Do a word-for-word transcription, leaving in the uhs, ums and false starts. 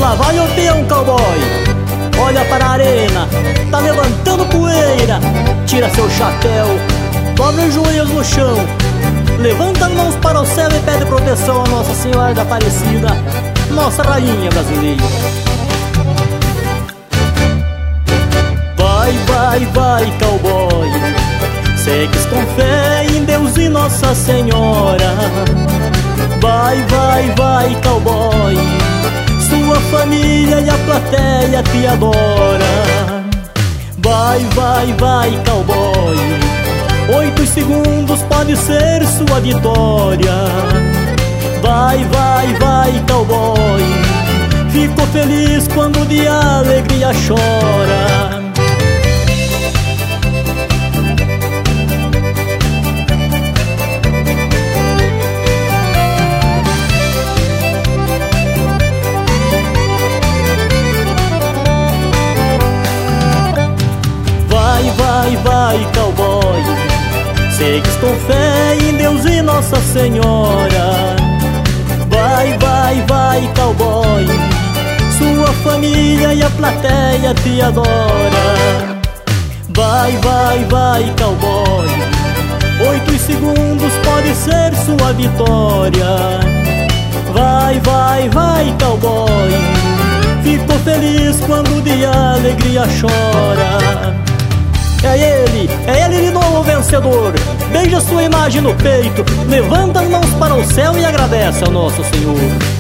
Lá vai o peão, cowboy. Olha para a arena, tá levantando poeira. Tira seu chapéu, dobra os joelhos no chão, levanta as mãos para o céu e pede proteção a Nossa Senhora da Aparecida, nossa rainha brasileira. Vai, vai, vai, cowboy, segues com fé em Deus e Nossa Senhora. Vai, vai, vai, cowboy, sua família e a plateia te adora. Vai, vai, vai, cowboy, oito segundos pode ser sua vitória. Vai, vai, vai, cowboy, fico feliz quando de alegria chora. Vai, vai, cowboy, segues com fé em Deus e Nossa Senhora. Vai, vai, vai, cowboy, sua família e a plateia te adora. Vai, vai, vai, cowboy, oito segundos pode ser sua vitória. Vai, vai, vai, cowboy, fico feliz quando de alegria chora. É ele, é ele de novo o vencedor. Beija sua imagem no peito, levanta as mãos para o céu e agradece ao Nosso Senhor.